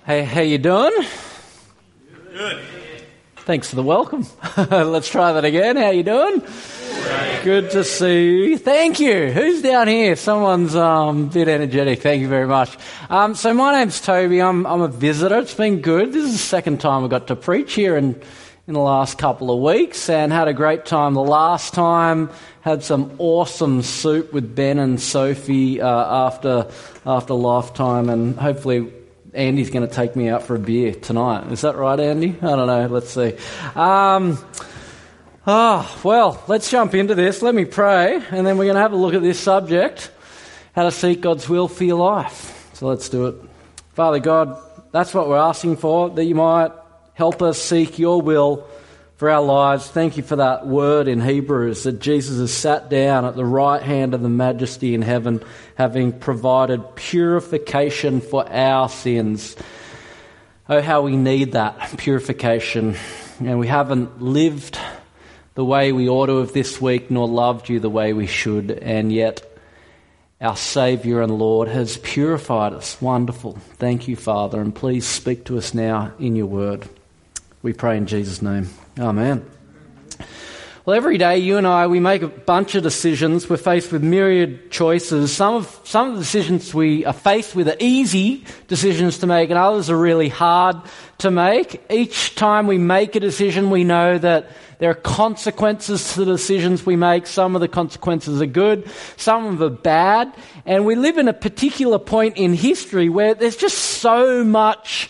Hey, how you doing? Good. Thanks for the welcome. Let's try that again. How you doing? Good to see you. Thank you. Who's down here? Someone's a bit energetic. Thank you very much. So my name's Toby. I'm a visitor. It's been good. This is the second time I got to preach here in the last couple of weeks, and had a great time the last time. Had some awesome soup with Ben and Sophie after Lifetime, and hopefully Andy's going to take me out for a beer tonight. Is that right, Andy? I don't know. Let's see. Well, let's jump into this. Let me pray, and then we're going to have a look at this subject, how to seek God's will for your life. So let's do it. Father God, that's what we're asking for, that you might help us seek your will for our lives. Thank you for that word in Hebrews, that Jesus has sat down at the right hand of the Majesty in heaven, having provided purification for our sins. Oh, how we need that purification. And we haven't lived the way we ought to have this week, nor loved you the way we should, and yet our Saviour and Lord has purified us. Wonderful. Thank you, Father, and please speak to us now in your word. We pray in Jesus' name. Amen. Well, every day you and I, we make a bunch of decisions. We're faced with myriad choices. Some of the decisions we are faced with are easy decisions to make, and others are really hard to make. Each time we make a decision, we know that there are consequences to the decisions we make. Some of the consequences are good, some of them are bad. And we live in a particular point in history where there's just so much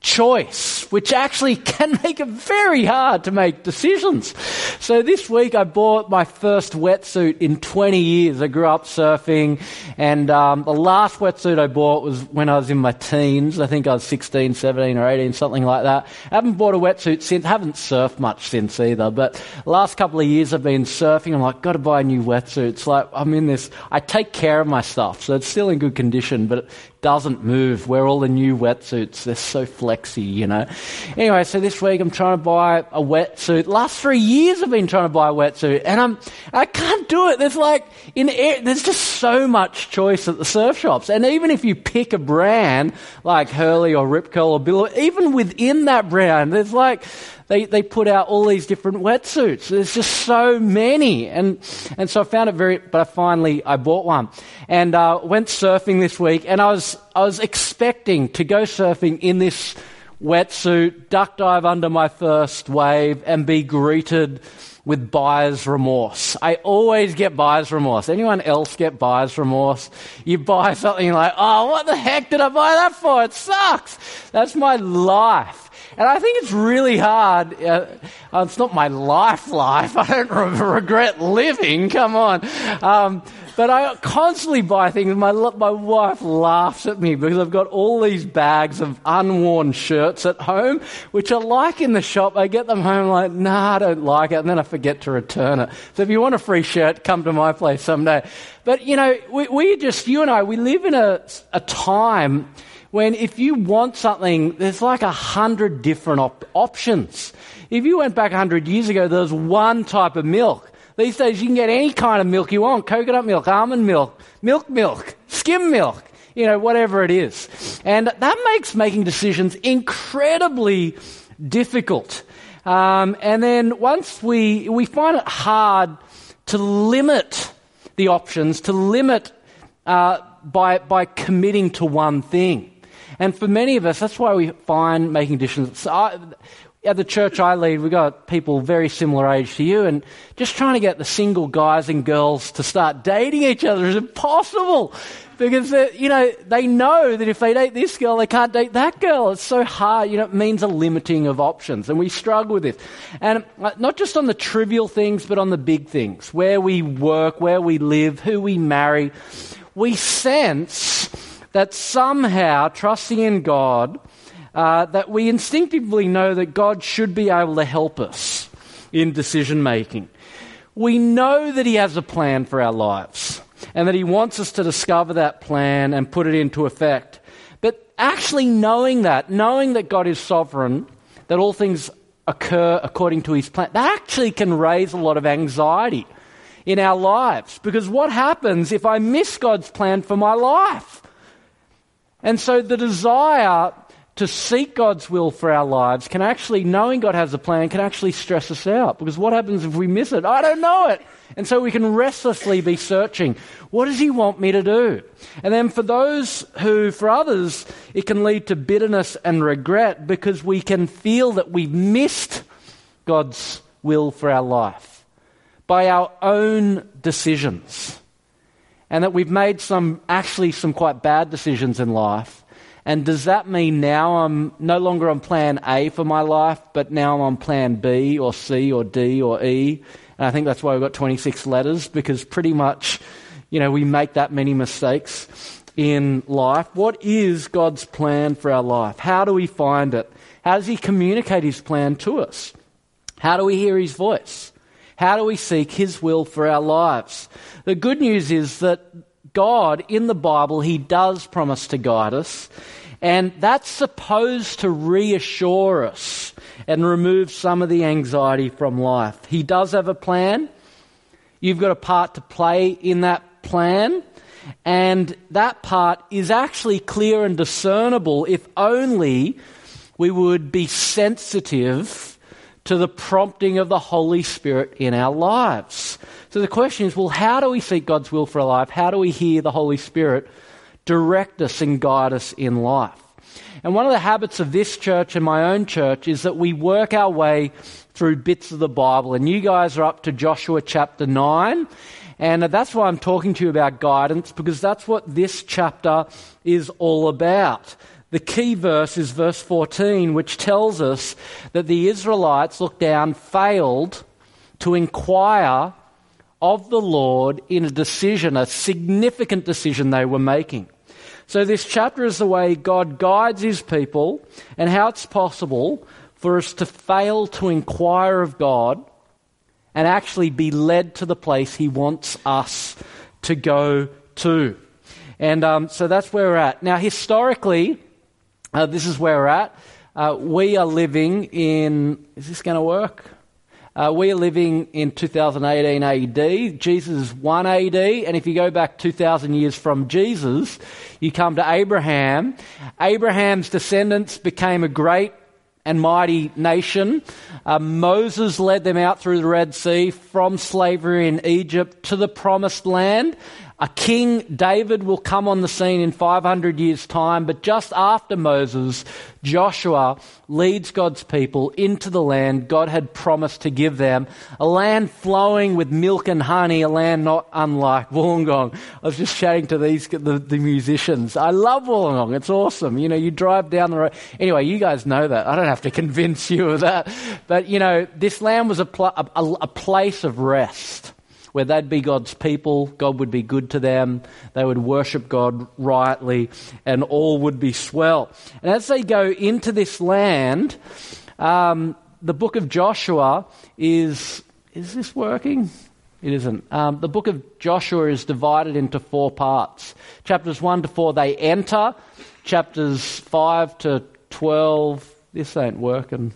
choice, which actually can make it very hard to make decisions. So this week I bought my first wetsuit in 20 years. I grew up surfing, and the last wetsuit I bought was when I was in my teens. I think I was 16, 17 or 18, something like that. I haven't bought a wetsuit since. I haven't surfed much since either, but the last couple of years I've been surfing. I'm like, got to buy a new wetsuit. It's like, I'm in this, I take care of my stuff, so it's still in good condition, but it doesn't move. Where all the new wetsuits, they're so flexy, you know. Anyway, so this week I'm trying to buy a wetsuit. Last 3 years I've been trying to buy a wetsuit, and I can't do it. There's just so much choice at the surf shops, and even if you pick a brand like Hurley or Rip Curl or Billow, even within that brand, there's like they put out all these different wetsuits. There's just so many, and so I found it but I bought one, and went surfing this week, and I was expecting to go surfing in this wetsuit, duck dive under my first wave, and be greeted with buyer's remorse. I always get buyer's remorse. Anyone else get buyer's remorse? You buy something like, oh, what the heck did I buy that for? It sucks. That's my life. And I think it's really hard. It's not my life. I don't regret living. Come on. But I constantly buy things. My wife laughs at me because I've got all these bags of unworn shirts at home, which I like in the shop. I get them home like, nah, I don't like it, and then I forget to return it. So if you want a free shirt, come to my place someday. But, you know, you and I, we live in a time when if you want something, there's like 100 different options. If you went back 100 years ago, there was one type of milk. These days you can get any kind of milk you want: coconut milk, almond milk, milk, skim milk, you know, whatever it is. And that makes making decisions incredibly difficult. And then once we find it hard to limit the options, to limit by committing to one thing. And for many of us, that's why we find making decisions. At the church I lead, we've got people very similar age to you, and just trying to get the single guys and girls to start dating each other is impossible, because they know that if they date this girl, they can't date that girl. It's so hard. It means a limiting of options, and we struggle with this. And not just on the trivial things, but on the big things, where we work, where we live, who we marry. We sense that somehow, trusting in God, that we instinctively know that God should be able to help us in decision making. We know that He has a plan for our lives, and that He wants us to discover that plan and put it into effect. But actually knowing that God is sovereign, that all things occur according to His plan, that actually can raise a lot of anxiety in our lives. Because what happens if I miss God's plan for my life? And so the desire to seek God's will for our lives can actually, knowing God has a plan, can actually stress us out. Because what happens if we miss it? I don't know it. And so we can restlessly be searching. What does he want me to do? And then for others, it can lead to bitterness and regret because we can feel that we've missed God's will for our life by our own decisions. And that we've made some quite bad decisions in life. And does that mean now I'm no longer on plan A for my life, but now I'm on plan B or C or D or E? And I think that's why we've got 26 letters, because pretty much, we make that many mistakes in life. What is God's plan for our life? How do we find it? How does he communicate his plan to us? How do we hear his voice? How do we seek his will for our lives? The good news is that God, in the Bible, he does promise to guide us, and that's supposed to reassure us and remove some of the anxiety from life. He does have a plan. You've got a part to play in that plan, and that part is actually clear and discernible if only we would be sensitive to the prompting of the Holy Spirit in our lives. So the question is, how do we seek God's will for our life? How do we hear the Holy Spirit direct us and guide us in life? And one of the habits of this church and my own church is that we work our way through bits of the Bible. And you guys are up to Joshua chapter 9. And that's why I'm talking to you about guidance, because that's what this chapter is all about. The key verse is verse 14, which tells us that the Israelites, failed to inquire of the Lord in a significant decision they were making. So this chapter is the way God guides his people and how it's possible for us to fail to inquire of God and actually be led to the place he wants us to go to. And so that's where we're at. Now, historically, this is where we're at. We are living in... Is this going to work? We are living in 2018 AD. Jesus is 1 AD. And if you go back 2,000 years from Jesus, you come to Abraham. Abraham's descendants became a great and mighty nation. Moses led them out through the Red Sea from slavery in Egypt to the Promised Land. A king, David, will come on the scene in 500 years' time, but just after Moses, Joshua leads God's people into the land God had promised to give them, a land flowing with milk and honey, a land not unlike Wollongong. I was just chatting to the musicians. I love Wollongong. It's awesome. You drive down the road. Anyway, you guys know that. I don't have to convince you of that. But, this land was a place of rest, where they'd be God's people, God would be good to them, they would worship God rightly, and all would be swell. And as they go into this land, the book of Joshua is this working? It isn't. The book of Joshua is divided into 4 parts. Chapters 1 to 4, they enter. Chapters 5 to 12, this ain't working.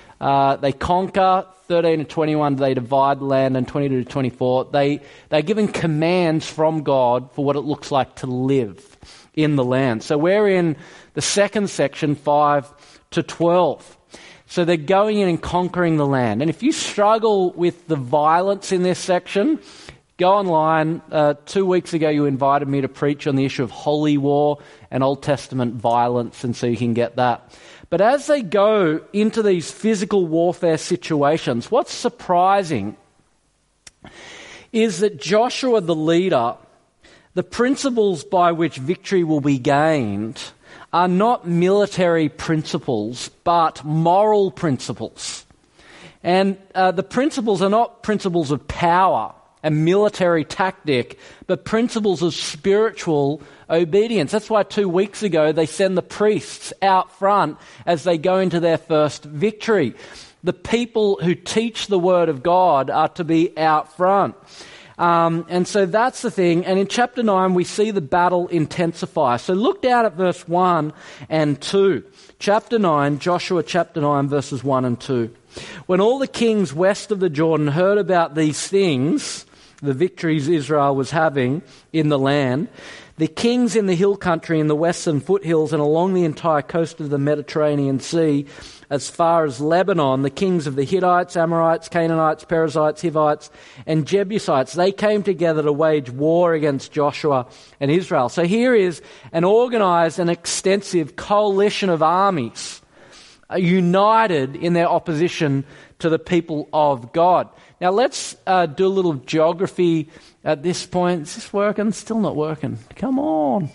They conquer. 13 to 21, they divide the land, and 22 to 24, they're given commands from God for what it looks like to live in the land. So we're in the second section, 5 to 12. So they're going in and conquering the land. And if you struggle with the violence in this section, go online. 2 weeks ago, you invited me to preach on the issue of holy war and Old Testament violence, and so you can get that. But as they go into these physical warfare situations, what's surprising is that Joshua, the leader, the principles by which victory will be gained are not military principles, but moral principles. And the principles are not principles of power and military tactic, but principles of spiritual obedience. That's why 2 weeks ago they send the priests out front as they go into their first victory. The people who teach the word of God are to be out front. And so that's the thing. And in chapter 9 we see the battle intensify. So look down at verse 1 and 2. Chapter 9, Joshua chapter 9 verses 1 and 2. When all the kings west of the Jordan heard about these things, the victories Israel was having in the land, The kings in the hill country in the western foothills and along the entire coast of the Mediterranean Sea, as far as Lebanon, the kings of the Hittites, Amorites, Canaanites, Perizzites, Hivites, and Jebusites, they came together to wage war against Joshua and Israel. So here is an organized and extensive coalition of armies united in their opposition to the people of God. Now let's do a little geography at this point. Is this working? Still not working. Come on.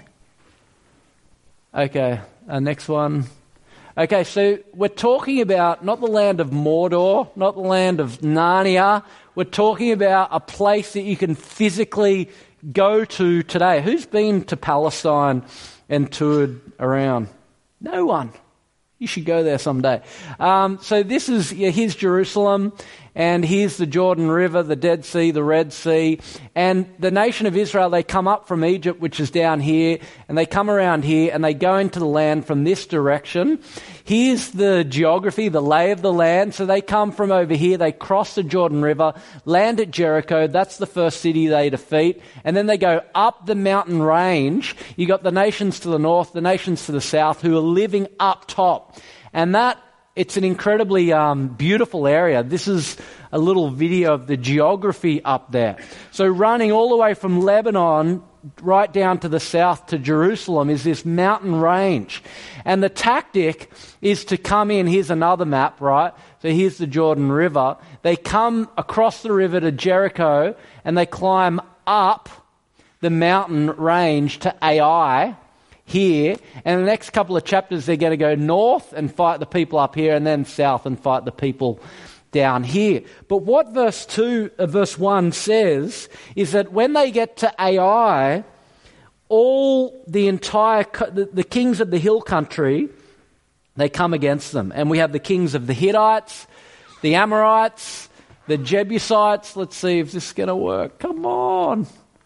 Okay, next one. Okay, so we're talking about not the land of Mordor, not the land of Narnia. We're talking about a place that you can physically go to today. Who's been to Palestine and toured around? No one. You should go there someday. So this is, here's Jerusalem, and here's the Jordan River, the Dead Sea, the Red Sea. And the nation of Israel, they come up from Egypt, which is down here, and they come around here, and they go into the land from this direction. Here's the geography, the lay of the land. So they come from over here, they cross the Jordan River, land at Jericho. That's the first city they defeat. And then they go up the mountain range. You got the nations to the north, the nations to the south, who are living up top. And it's an incredibly beautiful area. This is a little video of the geography up there. So running all the way from Lebanon right down to the south to Jerusalem is this mountain range. And the tactic is to come in. Here's another map, right? So here's the Jordan River. They come across the river to Jericho and they climb up the mountain range to Ai here, and the next couple of chapters they're going to go north and fight the people up here, and then south and fight the people down here. But what verse 1 says is that when they get to Ai, all the kings of the hill country, they come against them. And we have the kings of the Hittites, the Amorites, the Jebusites. Let's see if this is going to work. Come on.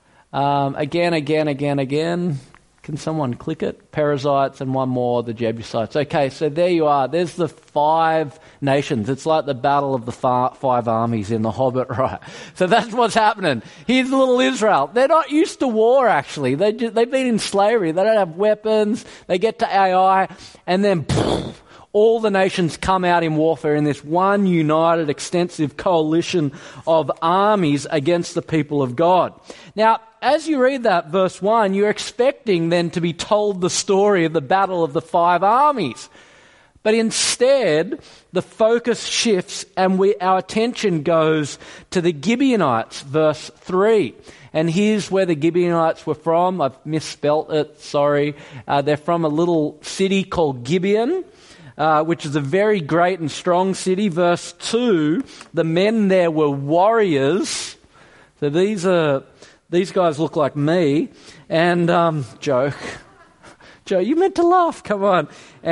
Again. Can someone click it? Perizzites and one more, the Jebusites. Okay, so there you are. There's the 5 nations. It's like the battle of the 5 armies in The Hobbit, right? So that's what's happening. Here's little Israel. They're not used to war, actually. They've been in slavery. They don't have weapons. They get to Ai, and then all the nations come out in warfare in this one united, extensive coalition of armies against the people of God. Now, as you read that, verse 1, you're expecting then to be told the story of the battle of the 5 armies. But instead, the focus shifts and our attention goes to the Gibeonites, verse 3. And here's where the Gibeonites were from. I've misspelt it, sorry. They're from a little city called Gibeon, which is a very great and strong city. Verse 2, the men there were warriors. So these guys look like me. And, Joe, you meant to laugh, come on.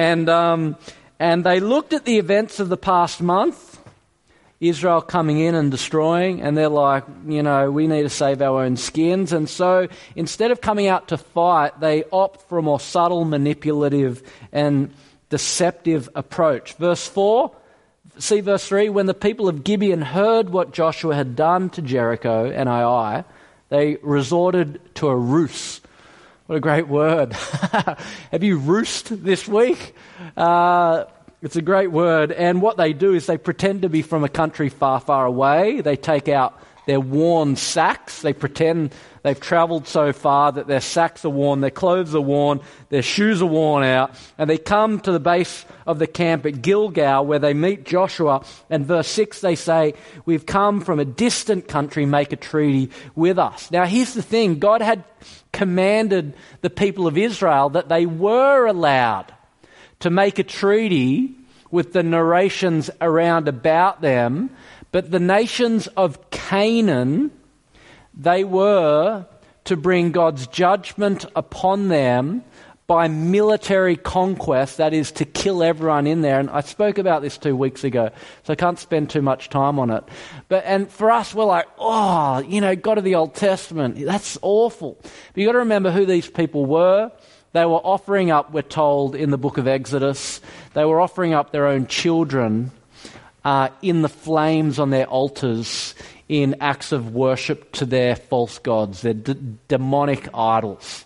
And they looked at the events of the past month, Israel coming in and destroying, and they're like, we need to save our own skins. And so instead of coming out to fight, they opt for a more subtle, manipulative, and deceptive approach. Verse 4, see verse 3, when the people of Gibeon heard what Joshua had done to Jericho and Ai, they resorted to a ruse. What a great word. Have you roosed this week? It's a great word. And what they do is they pretend to be from a country far, far away. They take out their worn sacks. They pretend they've travelled so far that their sacks are worn, their clothes are worn, their shoes are worn out. And they come to the base of the camp at Gilgal where they meet Joshua. And verse 6 they say, we've come from a distant country, make a treaty with us. Now here's the thing. God had commanded the people of Israel that they were allowed to make a treaty with the nations around about them. But the nations of Canaan, they were to bring God's judgment upon them by military conquest, that is to kill everyone in there. And I spoke about this 2 weeks ago, so I can't spend too much time on it. And for us, we're like, God of the Old Testament, that's awful. But you've got to remember who these people were. They were offering up, we're told in the book of Exodus, they were offering up their own children in the flames on their altars in acts of worship to their false gods, their demonic idols.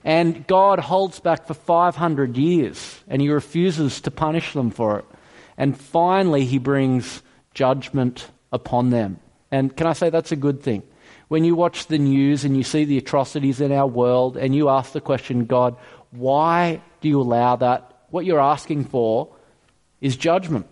And God holds back for 500 years, and he refuses to punish them for it. And finally, he brings judgment upon them. And can I say that's a good thing? When you watch the news and you see the atrocities in our world and you ask the question, God, why do you allow that? What you're asking for is judgment.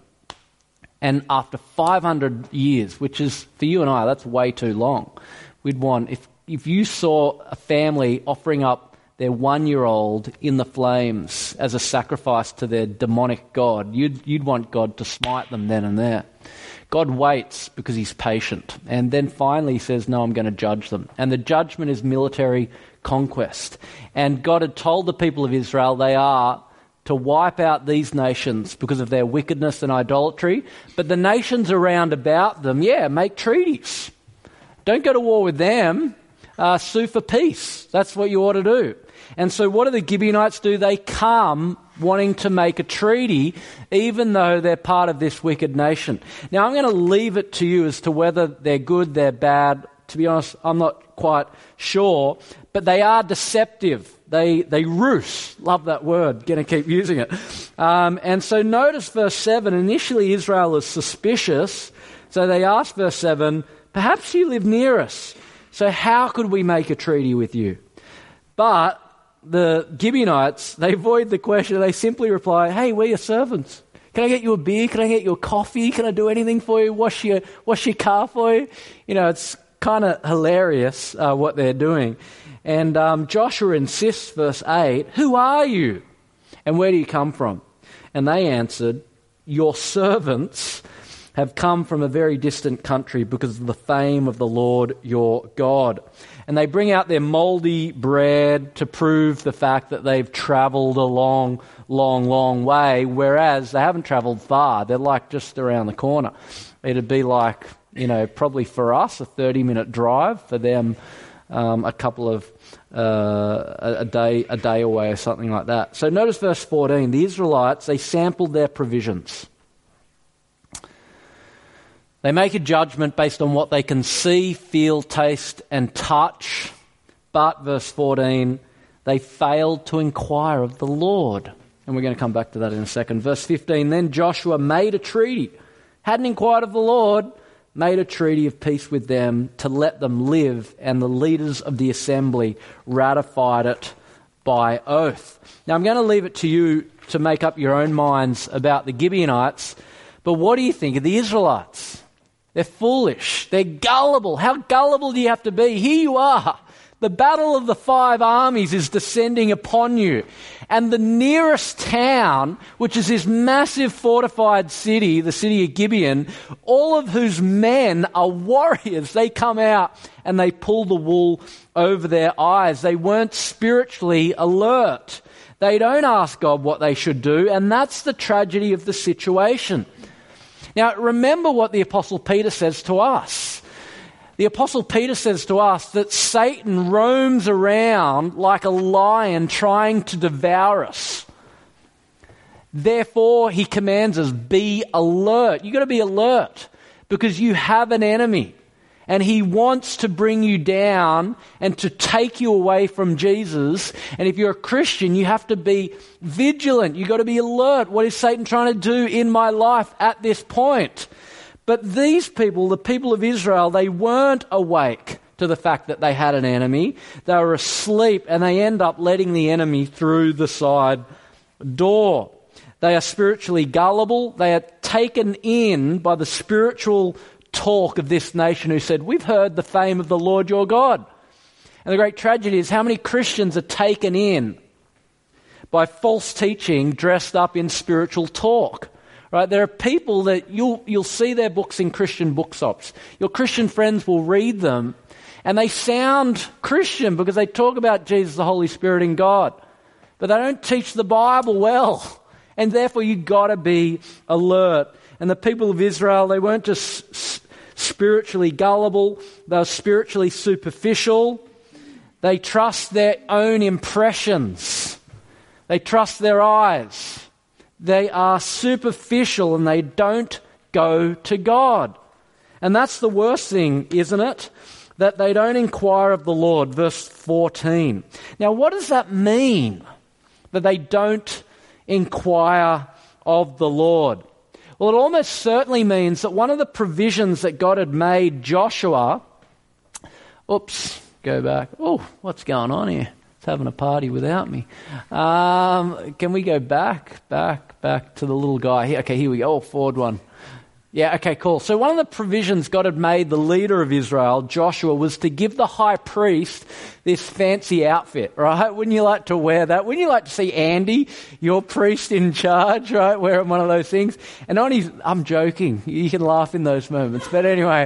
And after 500 years, which is, for you and I, that's way too long. We'd want, if you saw a family offering up their 1-year-old in the flames as a sacrifice to their demonic god, you'd want God to smite them then and there. God waits because he's patient. And then finally he says, no, I'm going to judge them. And the judgment is military conquest. And God had told the people of Israel they are to wipe out these nations because of their wickedness and idolatry. But the nations around about them, make treaties. Don't go to war with them. Sue for peace. That's what you ought to do. And so what do the Gibeonites do? They come wanting to make a treaty, even though they're part of this wicked nation. Now, I'm going to leave it to you as to whether they're good, they're bad. To be honest, I'm not quite sure. But they are deceptive. They ruse. Love that word. Going to keep using it. And so notice verse 7. Initially, Israel is suspicious. So they ask verse 7, perhaps you live near us. So how could we make a treaty with you? But the Gibeonites, they avoid the question. They simply reply, hey, we're your servants. Can I get you a beer? Can I get you a coffee? Can I do anything for you? Wash your car for you? You know, it's kind of hilarious what they're doing. And Joshua insists, verse 8, who are you? And where do you come from? And they answered, your servants have come from a very distant country because of the fame of the Lord your God. And they bring out their mouldy bread to prove the fact that they've travelled a long, long, long way, whereas they haven't travelled far. They're like just around the corner. It'd be like, probably for us, a 30-minute drive. For them, a couple of a day away or something like that. So notice verse 14. The Israelites, they sampled their provisions. They make a judgment based on what they can see, feel, taste, and touch. But, verse 14, they failed to inquire of the Lord. And we're going to come back to that in a second. Verse 15, then Joshua made a treaty. Hadn't inquired of the Lord, made a treaty of peace with them to let them live, and the leaders of the assembly ratified it by oath. Now, I'm going to leave it to you to make up your own minds about the Gibeonites, but what do you think of the Israelites? They're foolish. They're gullible. How gullible do you have to be? Here you are. The battle of the 5 armies is descending upon you. And the nearest town, which is this massive fortified city, the city of Gibeon, all of whose men are warriors, they come out and they pull the wool over their eyes. They weren't spiritually alert. They don't ask God what they should do, and that's the tragedy of the situation. Now, remember what the Apostle Peter says to us. The Apostle Peter says to us that Satan roams around like a lion trying to devour us. Therefore, he commands us, be alert. You've got to be alert because you have an enemy. And he wants to bring you down and to take you away from Jesus. And if you're a Christian, you have to be vigilant. You've got to be alert. What is Satan trying to do in my life at this point? But these people, the people of Israel, they weren't awake to the fact that they had an enemy. They were asleep, and they end up letting the enemy through the side door. They are spiritually gullible. They are taken in by the spiritual talk of this nation who said, we've heard the fame of the Lord your God. And the great tragedy is how many Christians are taken in by false teaching dressed up in spiritual talk. Right? There are people that you'll see their books in Christian bookshops. Your Christian friends will read them and they sound Christian because they talk about Jesus, the Holy Spirit, and God. But they don't teach the Bible well. And therefore you've got to be alert. And the people of Israel, they weren't just spiritually gullible, they were spiritually superficial. They trust their own impressions. They trust their eyes. They are superficial and they don't go to God. And that's the worst thing, isn't it? that they don't inquire of the Lord. Verse 14. Now, what does that mean, that they don't inquire of the Lord? Well, it almost certainly means that one of the provisions that God had made Joshua... Go back. Oh, what's going on here? It's having a party without me. Can we go back to the little guy here? Okay, here we go. Oh, forward one. Yeah, okay, cool. So one of the provisions God had made the leader of Israel, Joshua, was to give the high priest this fancy outfit, right? Wouldn't you like to wear that? Wouldn't you like to see Andy, your priest in charge, right, wearing one of those things? And I'm joking. You can laugh in those moments. But anyway,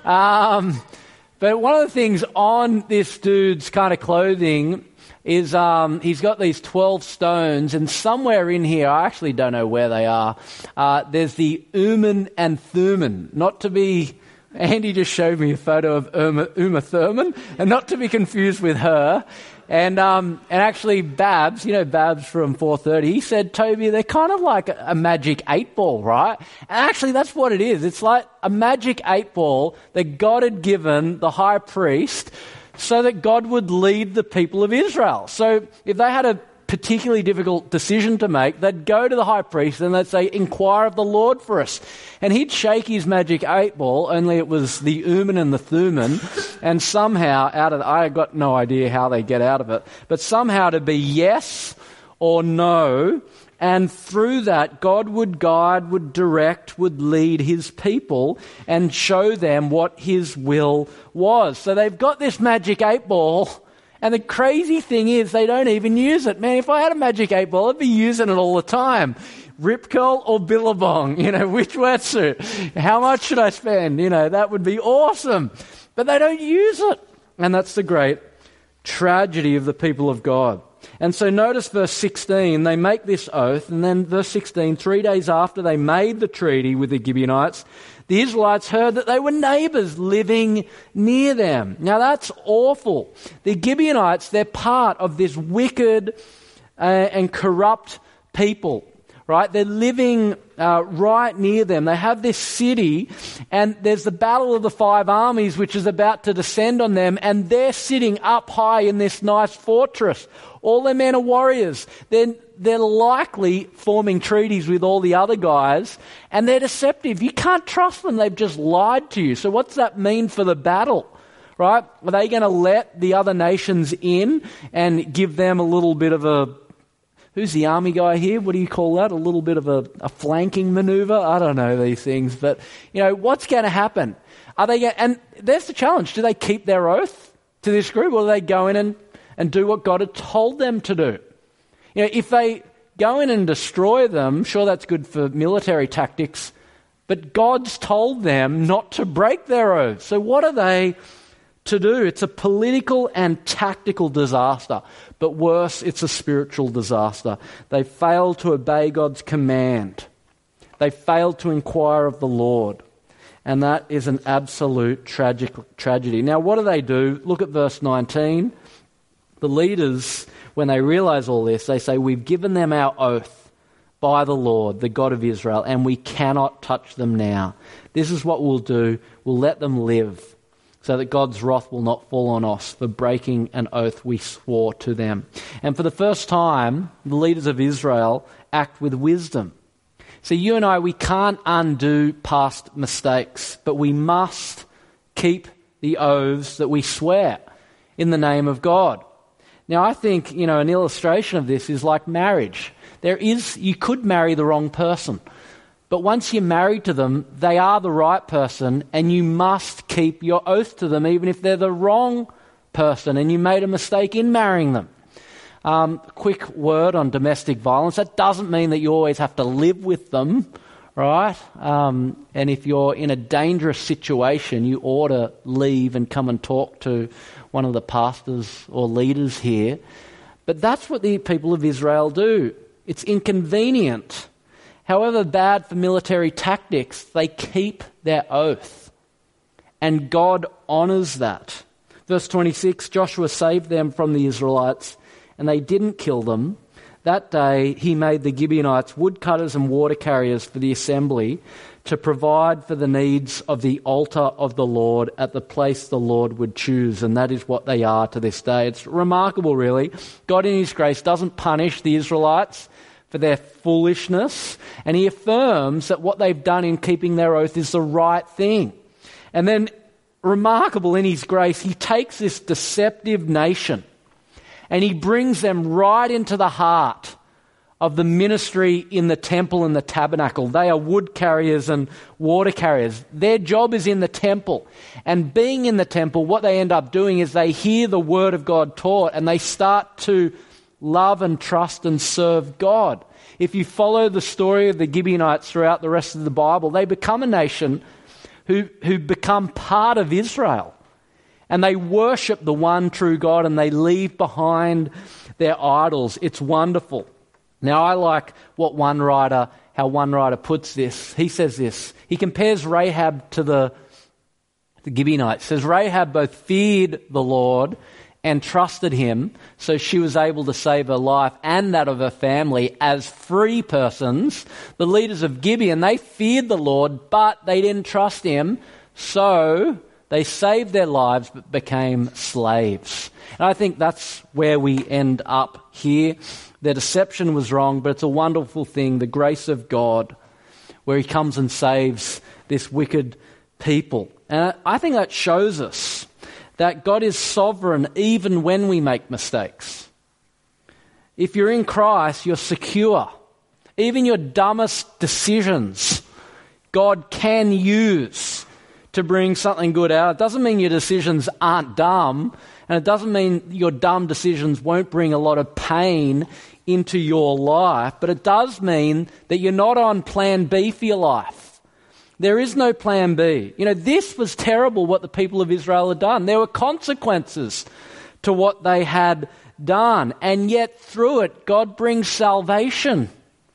but one of the things on this dude's kind of clothing is he's got these 12 stones, and somewhere in here, I actually don't know where they are, there's the Urim and Thummim. Not to be, Andy just showed me a photo of Uma Thurman, and not to be confused with her. And actually Babs, you know Babs from 4:30, he said, Toby, they're kind of like a magic 8-ball, right? And actually that's what it is. It's like a magic 8-ball that God had given the high priest so that God would lead the people of Israel. So if they had a particularly difficult decision to make, they'd go to the high priest and they'd say, inquire of the Lord for us. And he'd shake his magic 8-ball, only it was the Urim and the Thummim, and somehow I got no idea how they get out of it, but somehow to be yes or no, and through that, God would guide, would direct, would lead his people and show them what his will was. So they've got this magic 8-ball, and the crazy thing is they don't even use it. Man, if I had a magic 8-ball, I'd be using it all the time. Rip curl or billabong, which wetsuit? How much should I spend? That would be awesome. But they don't use it. And that's the great tragedy of the people of God. And so notice verse 16, they make this oath, and then verse 16, 3 days after they made the treaty with the Gibeonites, the Israelites heard that they were neighbours living near them. Now that's awful. The Gibeonites, they're part of this wicked and corrupt people, right? They're living right near them. They have this city, and there's the battle of the 5 armies which is about to descend on them, and they're sitting up high in this nice fortress. All their men are warriors. They're likely forming treaties with all the other guys, and they're deceptive. You can't trust them. They've just lied to you. So what's that mean for the battle, right? Are they going to let the other nations in and give them a little bit of a, who's the army guy here? What do you call that? A little bit of a flanking maneuver? I don't know these things. But, what's going to happen? And there's the challenge. Do they keep their oath to this group, or do they go in and do what God had told them to do? If they go in and destroy them, sure, that's good for military tactics, but God's told them not to break their oath. So what are they to do? It's a political and tactical disaster, but worse, it's a spiritual disaster. They failed to obey God's command. They failed to inquire of the Lord, and that is an absolute tragedy. Now, what do? Look at verse 19. The leaders, when they realize all this, they say, we've given them our oath by the Lord, the God of Israel, and we cannot touch them now. This is what we'll do. We'll let them live so that God's wrath will not fall on us for breaking an oath we swore to them. And for the first time, the leaders of Israel act with wisdom. So you and I, we can't undo past mistakes, but we must keep the oaths that we swear in the name of God. Now, I think, an illustration of this is like marriage. You could marry the wrong person, but once you're married to them, they are the right person, and you must keep your oath to them, even if they're the wrong person and you made a mistake in marrying them. Quick word on domestic violence. That doesn't mean that you always have to live with them, right? And if you're in a dangerous situation, you ought to leave and come and talk to one of the pastors or leaders here. But that's what the people of Israel do. It's inconvenient. However bad for military tactics, they keep their oath. And God honours that. Verse 26, Joshua saved them from the Israelites, and they didn't kill them. That day he made the Gibeonites woodcutters and water carriers for the assembly to provide for the needs of the altar of the Lord at the place the Lord would choose. And that is what they are to this day. It's remarkable, really. God in his grace doesn't punish the Israelites for their foolishness, and he affirms that what they've done in keeping their oath is the right thing. And then, remarkable in his grace, he takes this deceptive nation and he brings them right into the heart of the ministry in the temple and the tabernacle. They are wood carriers and water carriers. Their job is in the temple. And being in the temple, what they end up doing is they hear the word of God taught and they start to love and trust and serve God. If you follow the story of the Gibeonites throughout the rest of the Bible, they become a nation who become part of Israel. And they worship the one true God and they leave behind their idols. It's wonderful. Now, I like how one writer puts this. He says this. He compares Rahab to the Gibeonites. He says, Rahab both feared the Lord and trusted him, so she was able to save her life and that of her family as free persons. The leaders of Gibeon, they feared the Lord, but they didn't trust him, so they saved their lives but became slaves. And I think that's where we end up here. Their deception was wrong, but it's a wonderful thing, the grace of God, where he comes and saves this wicked people. And I think that shows us that God is sovereign even when we make mistakes. If you're in Christ, you're secure. Even your dumbest decisions, God can use to bring something good out. It doesn't mean your decisions aren't dumb, and it doesn't mean your dumb decisions won't bring a lot of pain into your life, but it does mean that you're not on plan B for your life. There is no plan B. This was terrible what the people of Israel had done. There were consequences to what they had done, and yet through it, God brings salvation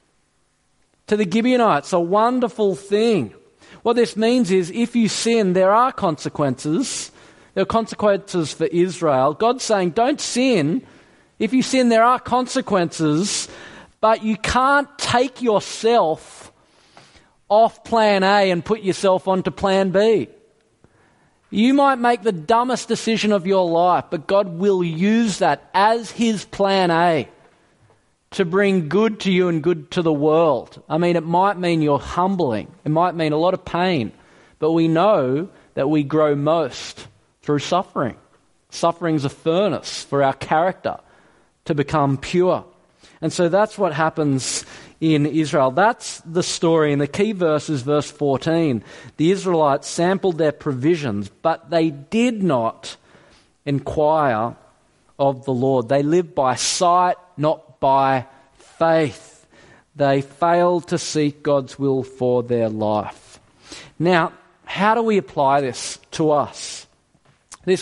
to the Gibeonites, a wonderful thing. What this means is if you sin, there are consequences. There are consequences for Israel. God's saying, don't sin. If you sin, there are consequences, but you can't take yourself off plan A and put yourself onto plan B. You might make the dumbest decision of your life, but God will use that as his plan A to bring good to you and good to the world. I mean, it might mean you're humbling. It might mean a lot of pain. But we know that we grow most through suffering. Suffering's a furnace for our character to become pure. And so that's what happens in Israel. That's the story. And the key verse is verse 14. The Israelites sampled their provisions, but they did not inquire of the Lord. They lived by sight, not by faith. They failed to seek God's will for their life. Now, how do we apply this to us? When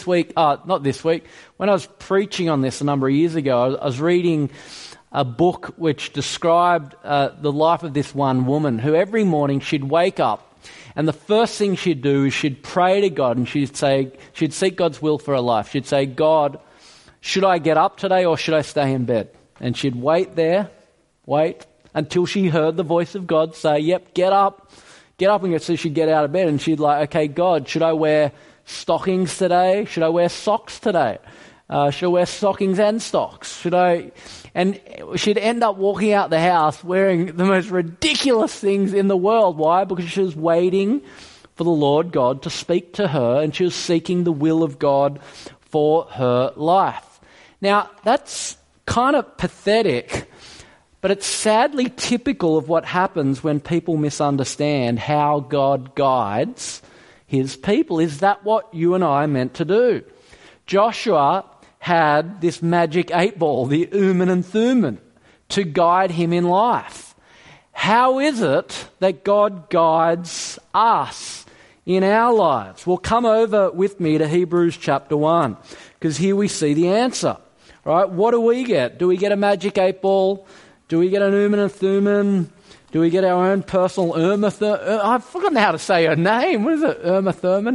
I was preaching on this a number of years ago, I was reading a book which described the life of this one woman who every morning she'd wake up and the first thing she'd do is she'd pray to God and she'd seek God's will for her life. She'd say, God, should I get up today or should I stay in bed? And she'd wait until she heard the voice of God say, yep, get up and so she'd get out of bed and she'd okay, God, should I wear stockings today? Should I wear socks today? Should I wear stockings and socks? And she'd end up walking out the house wearing the most ridiculous things in the world. Why? Because she was waiting for the Lord God to speak to her and she was seeking the will of God for her life. Now, that's kind of pathetic, but it's sadly typical of what happens when people misunderstand how God guides his people. Is that what you and I are meant to do? Joshua had this magic 8-ball, the Urim and Thummim, to guide him in life. How is it that God guides us in our lives? Well, come over with me to Hebrews chapter 1, because here we see the answer. Right? What do we get? Do we get a magic 8-ball? Do we get an Urim and Thummim? Do we get our own personal Uma? I've forgotten how to say her name. What is it? Uma Thurman?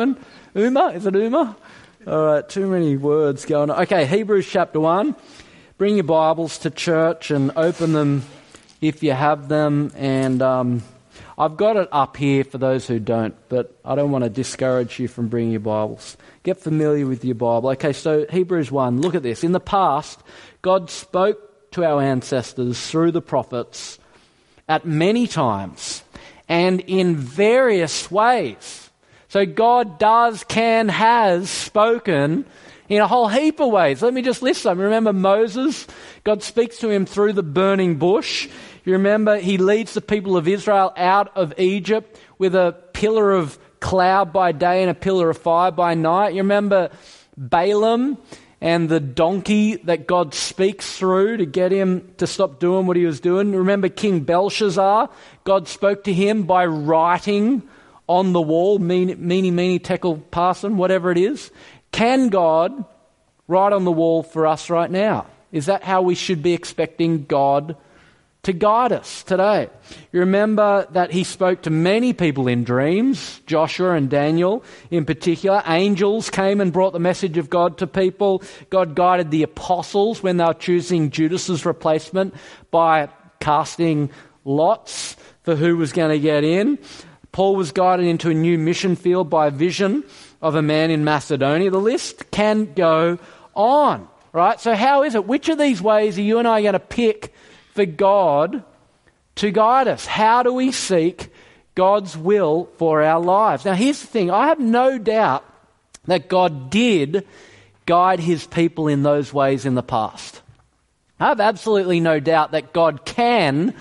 Uma? Is it Uma? All right, too many words going on. Okay, Hebrews chapter 1. bring your Bibles to church and open them if you have them. And I've got it up here for those who don't, but I don't want to discourage you from bringing your Bibles. Get familiar with your Bible. Okay, so Hebrews 1, look at this. In the past, God spoke to our ancestors through the prophets at many times and in various ways. So God does, can, has spoken in a whole heap of ways. Let me just list some. Remember Moses? God speaks to him through the burning bush. You remember he leads the people of Israel out of Egypt with a pillar of cloud by day and a pillar of fire by night. You remember Balaam and the donkey that God speaks through to get him to stop doing what he was doing. Remember King Belshazzar? God spoke to him by writing on the wall, meeny, tekel, parson, whatever it is. Can God write on the wall for us right now? Is that how we should be expecting God to guide us today? You remember that he spoke to many people in dreams, Joshua and Daniel in particular. Angels came and brought the message of God to people. God guided the apostles when they were choosing Judas's replacement by casting lots for who was going to get in. Paul was guided into a new mission field by a vision of a man in Macedonia. The list can go on, right? So how is it? Which of these ways are you and I going to pick for God to guide us? How do we seek God's will for our lives? Now here's the thing. I have no doubt that God did guide his people in those ways in the past. I have absolutely no doubt that God can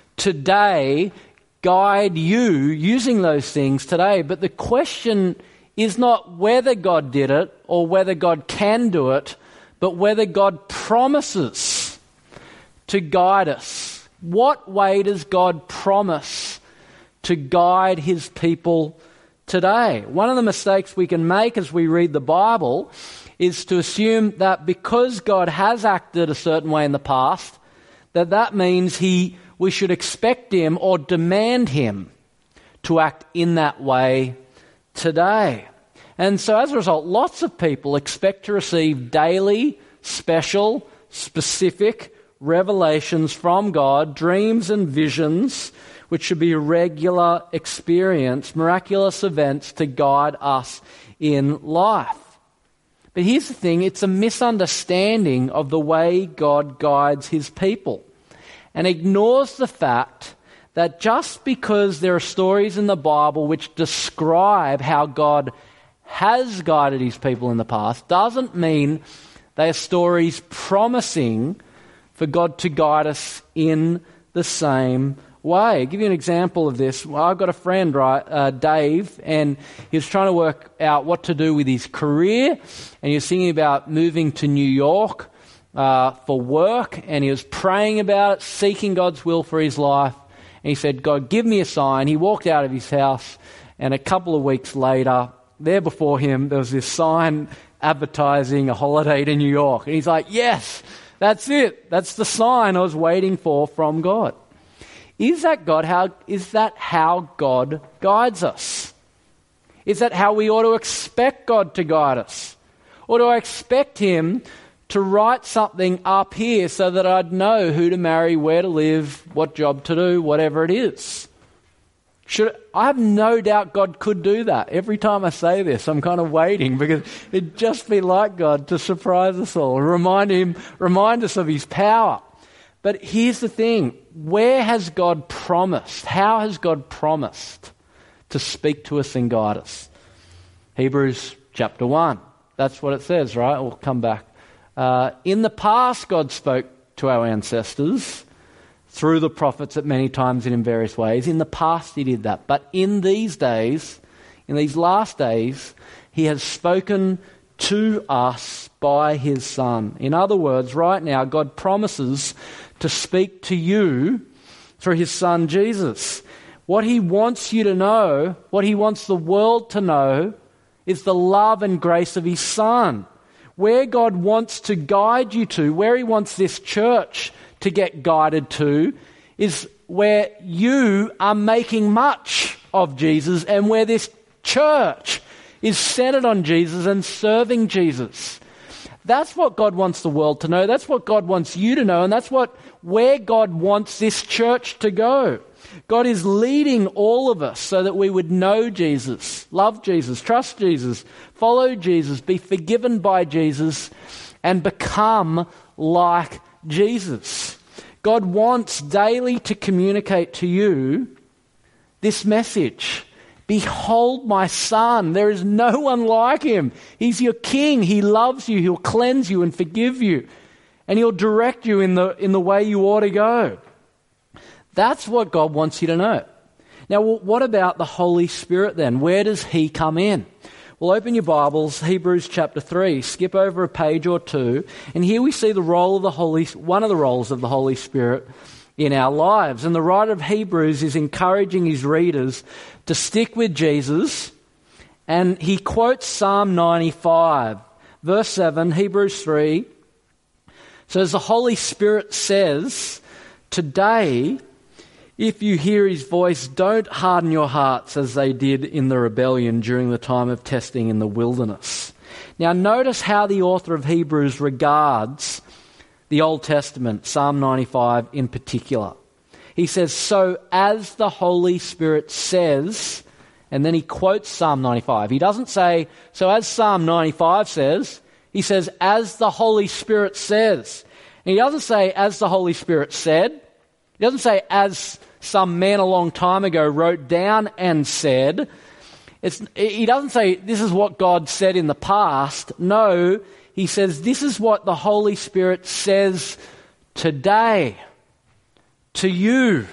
today guide you using those things today. But the question is not whether God did it or whether God can do it, but whether God promises to guide us. What way does God promise to guide his people today? One of the mistakes we can make as we read the Bible is to assume that because God has acted a certain way in the past, that means we should expect him or demand him to act in that way today. And so as a result, lots of people expect to receive daily, special, specific revelations from God, dreams and visions, which should be a regular experience, miraculous events to guide us in life. But here's the thing, it's a misunderstanding of the way God guides his people and ignores the fact that just because there are stories in the Bible which describe how God has guided his people in the past doesn't mean they are stories promising for God to guide us in the same way. I'll give you an example of this. Well, I've got a friend, Dave, and he was trying to work out what to do with his career, and he was thinking about moving to New York for work, and he was praying about it, seeking God's will for his life. And he said, God, give me a sign. He walked out of his house, and a couple of weeks later, there before him, there was this sign advertising a holiday to New York. And he's like, yes, that's it. That's the sign I was waiting for from God. Is that how God guides us? Is that how we ought to expect God to guide us? Or do I expect him to write something up here so that I'd know who to marry, where to live, what job to do, whatever it is? I have no doubt God could do that. Every time I say this, I'm kind of waiting because it'd just be like God to surprise us all, remind us of his power. But here's the thing. Where has God promised? How has God promised to speak to us and guide us? Hebrews chapter 1. That's what it says, right? We'll come back. In the past, God spoke to our ancestors through the prophets at many times and in various ways. In the past, he did that. But in these days, in these last days, he has spoken to us by his Son. In other words, right now, God promises to speak to you through his Son, Jesus. What he wants you to know, what he wants the world to know, is the love and grace of his Son. Where God wants to guide you to, where he wants this church to get guided to, is where you are making much of Jesus and where this church is centered on Jesus and serving Jesus. That's what God wants the world to know. That's what God wants you to know. And that's where God wants this church to go. God is leading all of us so that we would know Jesus, love Jesus, trust Jesus, follow Jesus, be forgiven by Jesus, and become like Jesus. God wants daily to communicate to you this message. Behold my son, there is no one like him. He's your king. He loves you. He'll cleanse you and forgive you. And he'll direct you in the way you ought to go. That's what God wants you to know. Now, what about the Holy Spirit then? Where does he come in? Well, open your Bibles, Hebrews chapter 3. Skip over a page or two. And here we see the role of one of the roles of the Holy Spirit in our lives. And the writer of Hebrews is encouraging his readers to stick with Jesus. And he quotes Psalm 95, verse 7, Hebrews 3. So as the Holy Spirit says, today, if you hear his voice, don't harden your hearts as they did in the rebellion during the time of testing in the wilderness. Now notice how the author of Hebrews regards the Old Testament, Psalm 95 in particular. He says, so as the Holy Spirit says, and then he quotes Psalm 95. He doesn't say, so as Psalm 95 says, he says, as the Holy Spirit says. And he doesn't say, as the Holy Spirit said. He doesn't say, as some man a long time ago wrote down and said. He doesn't say, this is what God said in the past. No, he says, this is what the Holy Spirit says today to you.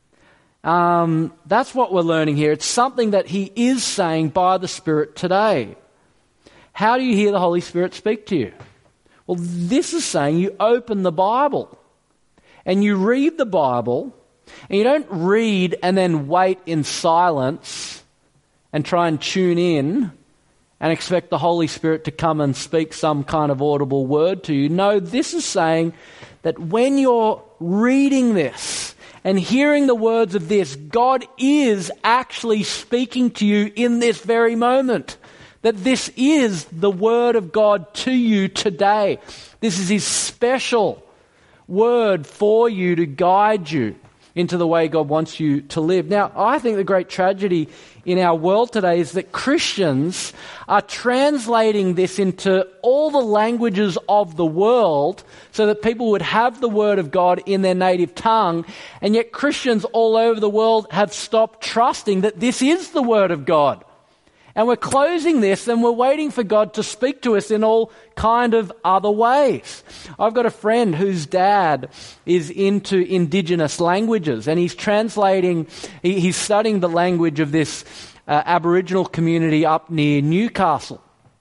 That's what we're learning here. It's something that he is saying by the Spirit today. How do you hear the Holy Spirit speak to you? Well, this is saying you open the Bible and you read the Bible, and you don't read and then wait in silence and try and tune in and expect the Holy Spirit to come and speak some kind of audible word to you. No, this is saying that when you're reading this and hearing the words of this, God is actually speaking to you in this very moment. That this is the word of God to you today. This is his special word for you to guide you into the way God wants you to live. Now, I think the great tragedy in our world today is that Christians are translating this into all the languages of the world so that people would have the Word of God in their native tongue, and yet Christians all over the world have stopped trusting that this is the Word of God. And we're closing this and we're waiting for God to speak to us in all kind of other ways. I've got a friend whose dad is into indigenous languages, and he's translating, he's studying the language of this Aboriginal community up near Newcastle.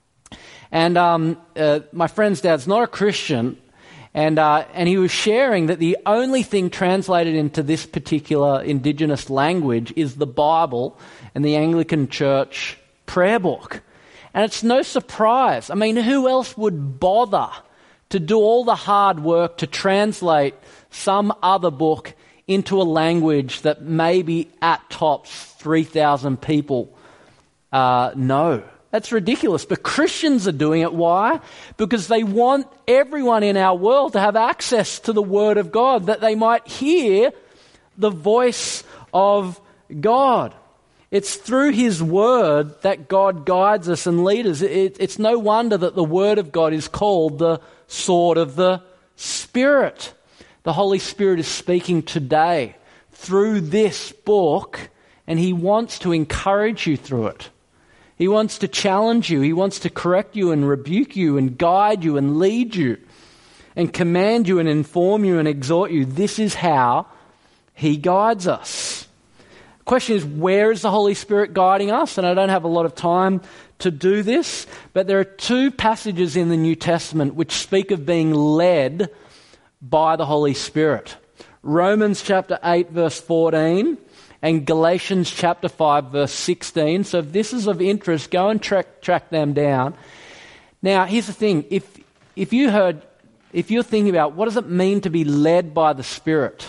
And my friend's dad's not a Christian, and he was sharing that the only thing translated into this particular indigenous language is the Bible and the Anglican Church prayer book. And it's no surprise. I mean, who else would bother to do all the hard work to translate some other book into a language that maybe at tops 3,000 people know? That's ridiculous. But Christians are doing it. Why? Because they want everyone in our world to have access to the Word of God, that they might hear the voice of God. It's through his word that God guides us and leads us. It's no wonder that the word of God is called the sword of the Spirit. The Holy Spirit is speaking today through this book, and he wants to encourage you through it. He wants to challenge you. He wants to correct you and rebuke you and guide you and lead you and command you and inform you and exhort you. This is how he guides us. The question is, where is the Holy Spirit guiding us? And I don't have a lot of time to do this, but there are two passages in the New Testament which speak of being led by the Holy Spirit. Romans chapter 8 verse 14 and Galatians chapter 5 verse 16. So if this is of interest, go and track them down. Now, here's the thing. If you're thinking about what does it mean to be led by the Spirit,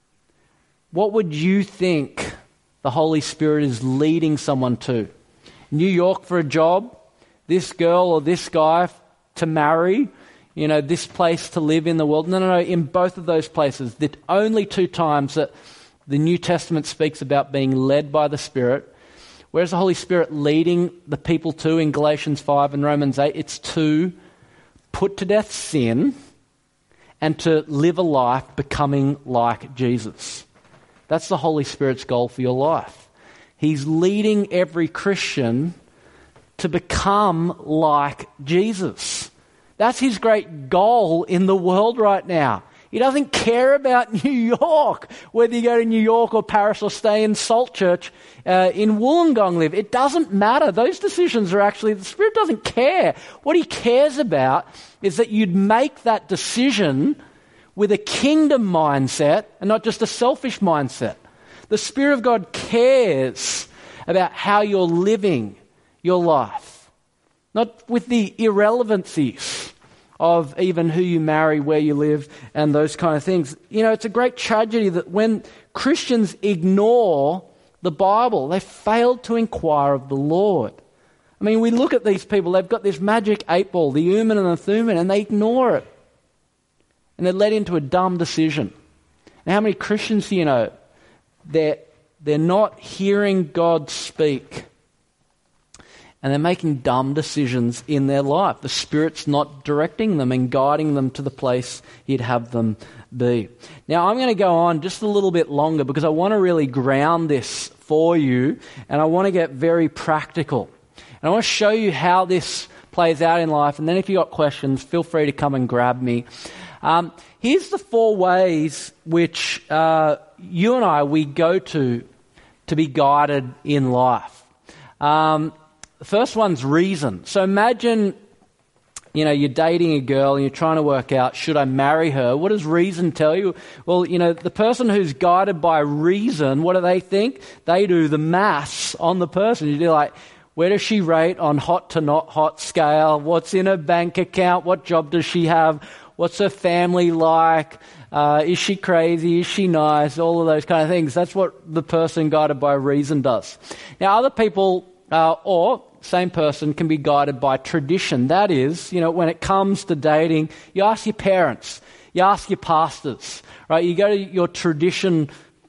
what would you think the Holy Spirit is leading someone to? New York for a job, this girl or this guy to marry, this place to live in the world. No. In both of those places, the only two times that the New Testament speaks about being led by the Spirit, where's the Holy Spirit leading the people to in Galatians 5 and Romans 8? It's to put to death sin and to live a life becoming like Jesus. That's the Holy Spirit's goal for your life. He's leading every Christian to become like Jesus. That's his great goal in the world right now. He doesn't care about New York, whether you go to New York or Paris or stay in Salt Church in Wollongong live. It doesn't matter. Those decisions are actually, the Spirit doesn't care. What he cares about is that you'd make that decision with a kingdom mindset and not just a selfish mindset. The Spirit of God cares about how you're living your life, not with the irrelevancies of even who you marry, where you live, and those kind of things. It's a great tragedy that when Christians ignore the Bible, they fail to inquire of the Lord. I mean, we look at these people, they've got this magic 8-ball, the Urim and the Thummim, and they ignore it. And they're led into a dumb decision. And how many Christians do you know, they're not hearing God speak, and they're making dumb decisions in their life. The Spirit's not directing them and guiding them to the place He'd have them be. Now, I'm going to go on just a little bit longer because I want to really ground this for you, and I want to get very practical. And I want to show you how this plays out in life, and then if you've got questions, feel free to come and grab me. Here's the 4 ways which you and I, we go to be guided in life. The first one's reason. So imagine, you're dating a girl and you're trying to work out, should I marry her? What does reason tell you? Well, the person who's guided by reason, what do they think? They do the maths on the person. You do like, where does she rate on hot to not hot scale? What's in her bank account? What job does she have? What's her family like? Is she crazy? Is she nice? All of those kind of things. That's what the person guided by reason does. Now, other people, or same person, can be guided by tradition. That is, when it comes to dating, you ask your parents, you ask your pastors, right? You go to your traditions.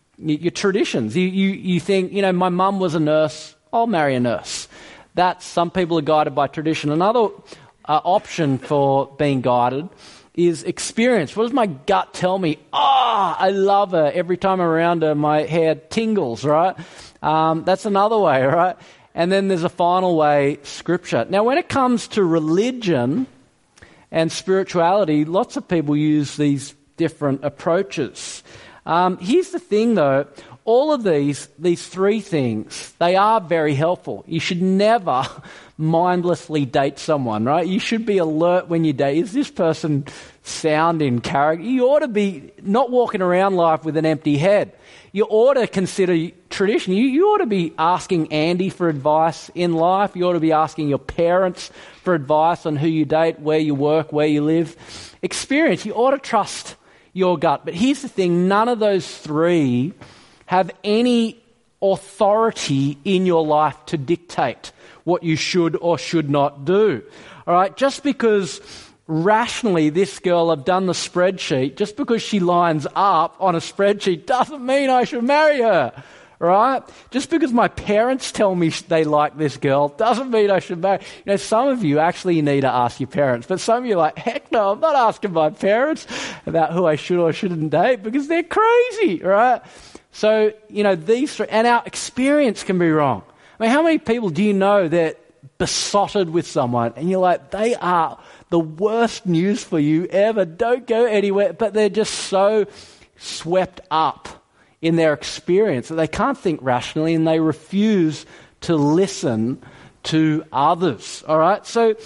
You think, my mum was a nurse, I'll marry a nurse. Some people are guided by tradition. Another option for being guided is experience. What does my gut tell me? I love her. Every time I'm around her, my hair tingles, right? That's another way, right? And then there's a final way, Scripture. Now, when it comes to religion and spirituality, lots of people use these different approaches. Here's the thing, though. All of these 3 things, they are very helpful. You should never mindlessly date someone, right? You should be alert when you date. Is this person sound in character? You ought to be not walking around life with an empty head. You ought to consider tradition. You ought to be asking Andy for advice in life. You ought to be asking your parents for advice on who you date, where you work, where you live. Experience. You ought to trust your gut. But here's the thing. None of those 3 have any authority in your life to dictate what you should or should not do. All right? Just because rationally this girl, I've done the spreadsheet, just because she lines up on a spreadsheet doesn't mean I should marry her. Right? Just because my parents tell me they like this girl doesn't mean I should marry. Some of you actually need to ask your parents, but some of you are like, heck no, I'm not asking my parents about who I should or shouldn't date because they're crazy, right? So, these 3, and our experience can be wrong. I mean, how many people do you know that besotted with someone and you're like, they are the worst news for you ever, don't go anywhere, but they're just so swept up in their experience that they can't think rationally and they refuse to listen to others, all right? So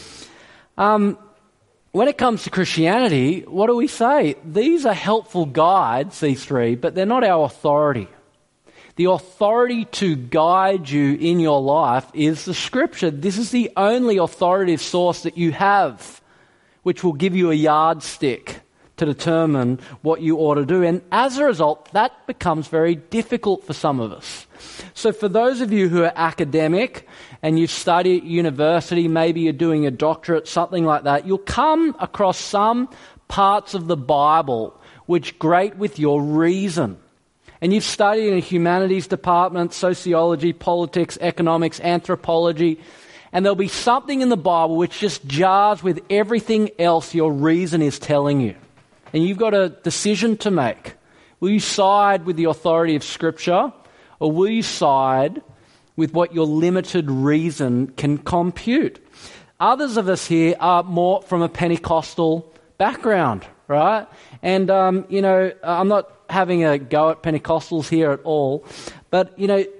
when it comes to Christianity, what do we say? These are helpful guides, these 3, but they're not our authority. The authority to guide you in your life is the Scripture. This is the only authoritative source that you have, which will give you a yardstick to determine what you ought to do. And as a result, that becomes very difficult for some of us. So for those of you who are academic and you study at university, maybe you're doing a doctorate, something like that, you'll come across some parts of the Bible which grate with your reason. And you've studied in a humanities department, sociology, politics, economics, anthropology, and there'll be something in the Bible which just jars with everything else your reason is telling you. And you've got a decision to make. Will you side with the authority of Scripture, or will you side with what your limited reason can compute? Others of us here are more from a Pentecostal background, right? And, I'm not having a go at Pentecostals here at all, but,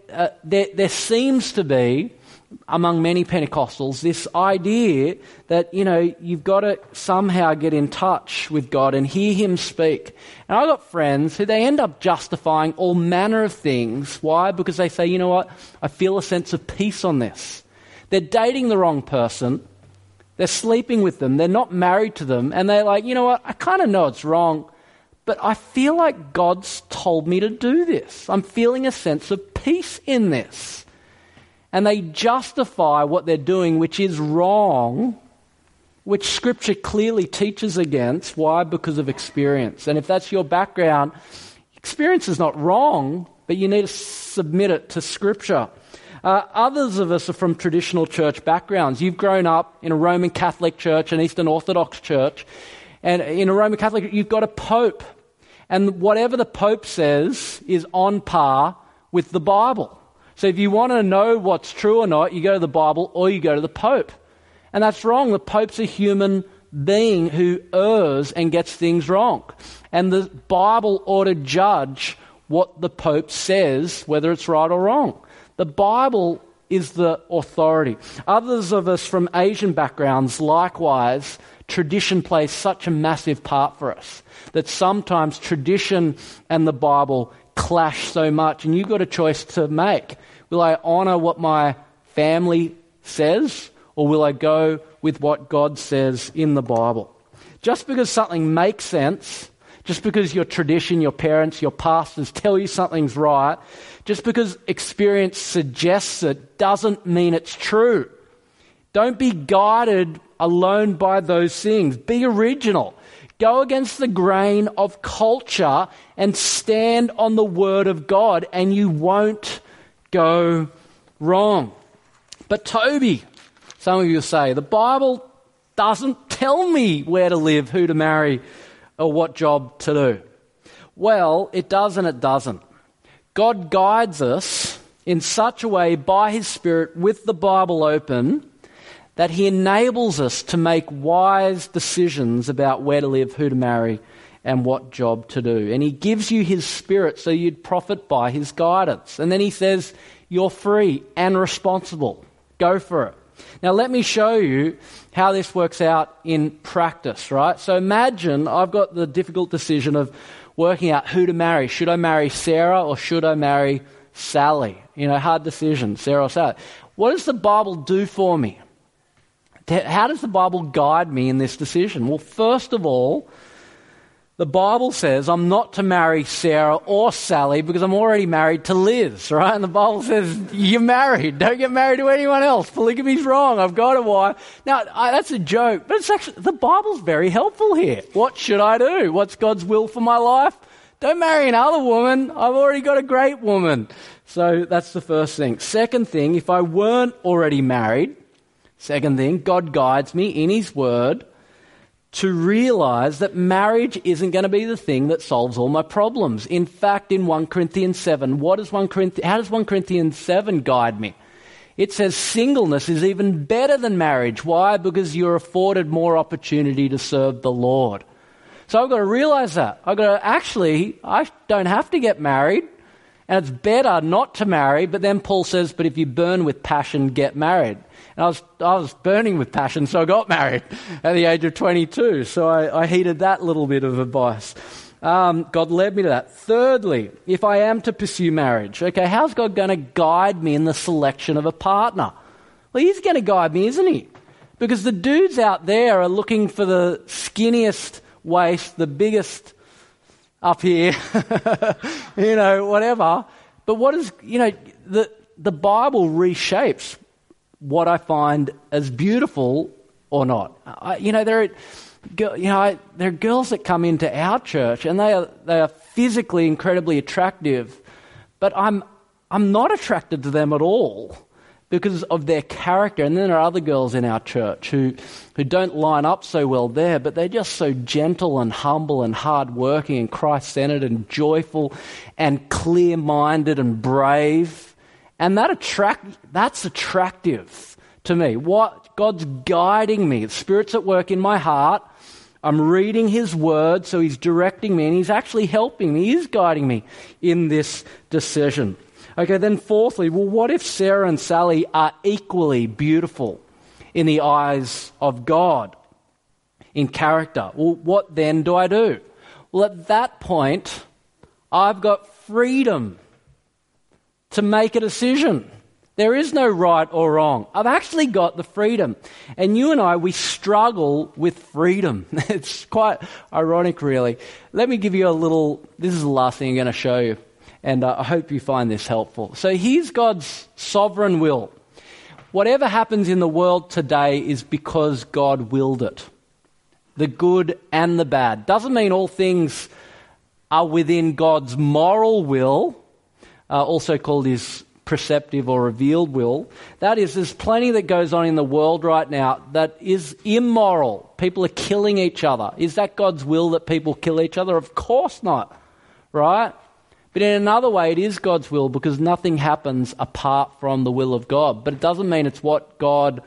there seems to be, among many Pentecostals, this idea that, you've got to somehow get in touch with God and hear Him speak. And I've got friends who they end up justifying all manner of things. Why? Because they say, you know what, I feel a sense of peace on this. They're dating the wrong person. They're sleeping with them. They're not married to them. And they're like, you know what, I kind of know it's wrong, but I feel like God's told me to do this. I'm feeling a sense of peace in this. And they justify what they're doing, which is wrong, which Scripture clearly teaches against. Why? Because of experience. And if that's your background, experience is not wrong, but you need to submit it to Scripture. Others of us are from traditional church backgrounds. You've grown up in a Roman Catholic church, an Eastern Orthodox church, and in a Roman Catholic, you've got a pope. And whatever the pope says is on par with the Bible. So if you want to know what's true or not, you go to the Bible or you go to the Pope. And that's wrong. The Pope's a human being who errs and gets things wrong. And the Bible ought to judge what the Pope says, whether it's right or wrong. The Bible is the authority. Others of us from Asian backgrounds, likewise, tradition plays such a massive part for us that sometimes tradition and the Bible clash so much, and you've got a choice to make. Will I honour what my family says, or will I go with what God says in the Bible? Just because something makes sense, just because your tradition, your parents, your pastors tell you something's right, just because experience suggests it, doesn't mean it's true. Don't be guided alone by those things. Be original. Go against the grain of culture and stand on the Word of God, and you won't go wrong. But Toby, some of you say, the Bible doesn't tell me where to live, who to marry, or what job to do. Well, it does and it doesn't. God guides us in such a way by His Spirit with the Bible open that He enables us to make wise decisions about where to live, who to marry, and what job to do. And He gives you His Spirit so you'd profit by His guidance. And then He says, you're free and responsible. Go for it. Now let me show you how this works out in practice, right? So imagine I've got the difficult decision of working out who to marry. Should I marry Sarah or should I marry Sally? Hard decision, Sarah or Sally. What does the Bible do for me? How does the Bible guide me in this decision? Well, first of all, the Bible says I'm not to marry Sarah or Sally because I'm already married to Liz, right? And the Bible says you're married. Don't get married to anyone else. Polygamy's wrong. I've got a wife. Now, that's a joke, but it's actually, the Bible's very helpful here. What should I do? What's God's will for my life? Don't marry another woman. I've already got a great woman. So that's the first thing. Second thing, if I weren't already married, second thing, God guides me in His Word to realize that marriage isn't going to be the thing that solves all my problems. In fact, in 1 Corinthians 7, how does 1 Corinthians 7 guide me? It says singleness is even better than marriage. Why? Because you're afforded more opportunity to serve the Lord. So I've got to realize that. I've got to I don't have to get married, and it's better not to marry. But then Paul says, but if you burn with passion, get married. And I was burning with passion, so I got married at the age of 22. So I heeded that little bit of advice. God led me to that. Thirdly, if I am to pursue marriage, okay, how's God going to guide me in the selection of a partner? Well, He's going to guide me, isn't He? Because the dudes out there are looking for the skinniest waist, the biggest up here, whatever. But what is, the Bible reshapes what I find as beautiful or not. There are girls that come into our church and they are physically incredibly attractive, but I'm not attracted to them at all because of their character. And then there are other girls in our church who don't line up so well there, but they're just so gentle and humble and hardworking and Christ-centered and joyful and clear-minded and brave. And that's attractive to me. What God's guiding me. The Spirit's at work in my heart. I'm reading His Word, so He's directing me and He's actually helping me. He is guiding me in this decision. Okay, then fourthly, well, what if Sarah and Sally are equally beautiful in the eyes of God in character? Well, what then do I do? Well, at that point, I've got freedom to make a decision. There is no right or wrong. I've actually got the freedom. And you and I, we struggle with freedom. It's quite ironic, really. Let me give you this is the last thing I'm going to show you. And I hope you find this helpful. So here's God's sovereign will. Whatever happens in the world today is because God willed it. The good and the bad. Doesn't mean all things are within God's moral will, also called His preceptive or revealed will. That is, there's plenty that goes on in the world right now that is immoral. People are killing each other. Is that God's will that people kill each other? Of course not, right? But in another way, it is God's will because nothing happens apart from the will of God. But it doesn't mean it's what God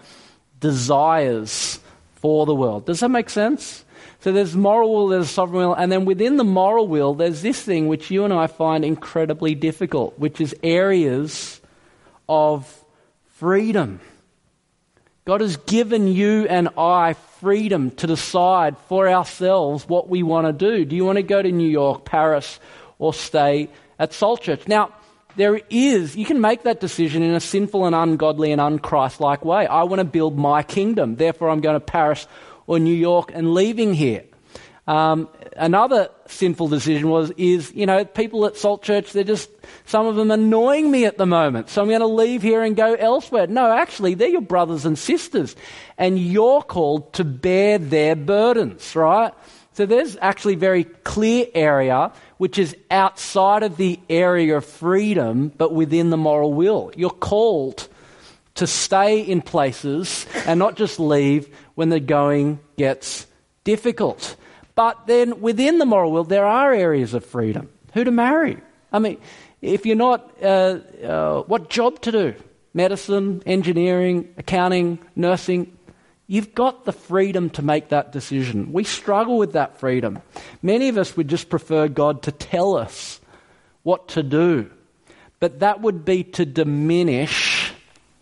desires for the world. Does that make sense? So there's moral will, there's sovereign will, and then within the moral will, there's this thing which you and I find incredibly difficult, which is areas of freedom. God has given you and I freedom to decide for ourselves what we want to do. Do you want to go to New York, Paris, or stay at Salt Church? Now, you can make that decision in a sinful and ungodly and un-Christ-like way. I want to build my kingdom, therefore I'm going to Paris or New York and leaving here. Another sinful decision is people at Salt Church, some of them annoying me at the moment, so I'm going to leave here and go elsewhere. No, actually, they're your brothers and sisters, and you're called to bear their burdens, right? So there's actually very clear area which is outside of the area of freedom, but within the moral will. You're called to stay in places and not just leave when the going gets difficult. But then within the moral will, there are areas of freedom. Who to marry? I mean, if you're not, what job to do? Medicine, engineering, accounting, nursing. You've got the freedom to make that decision. We struggle with that freedom. Many of us would just prefer God to tell us what to do. But that would be to diminish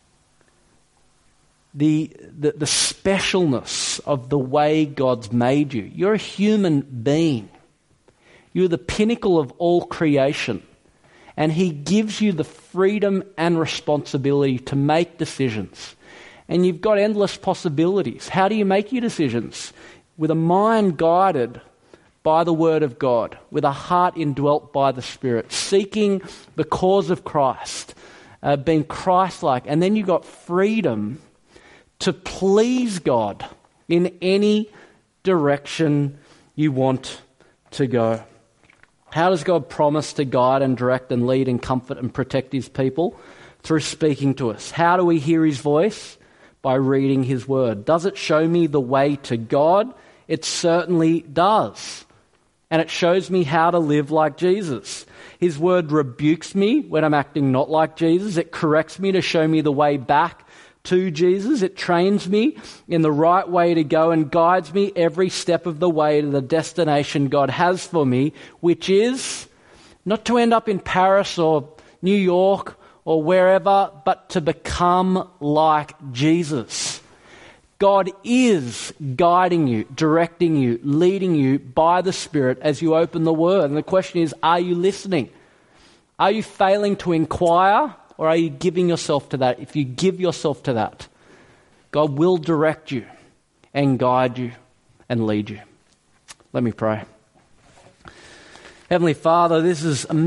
the specialness of the way God's made you. You're a human being. You're the pinnacle of all creation. And He gives you the freedom and responsibility to make decisions. And you've got endless possibilities. How do you make your decisions? With a mind guided by the Word of God, with a heart indwelt by the Spirit, seeking the cause of Christ, being Christ-like. And then you've got freedom to please God in any direction you want to go. How does God promise to guide and direct and lead and comfort and protect His people? Through speaking to us. How do we hear His voice? By reading His Word. Does it show me the way to God? It certainly does. And it shows me how to live like Jesus. His Word rebukes me when I'm acting not like Jesus. It corrects me to show me the way back to Jesus. It trains me in the right way to go and guides me every step of the way to the destination God has for me, which is not to end up in Paris or New York or wherever, but to become like Jesus. God is guiding you, directing you, leading you by the Spirit as you open the Word. And the question is, are you listening? Are you failing to inquire? Or are you giving yourself to that? If you give yourself to that, God will direct you and guide you and lead you. Let me pray. Heavenly Father, this is amazing.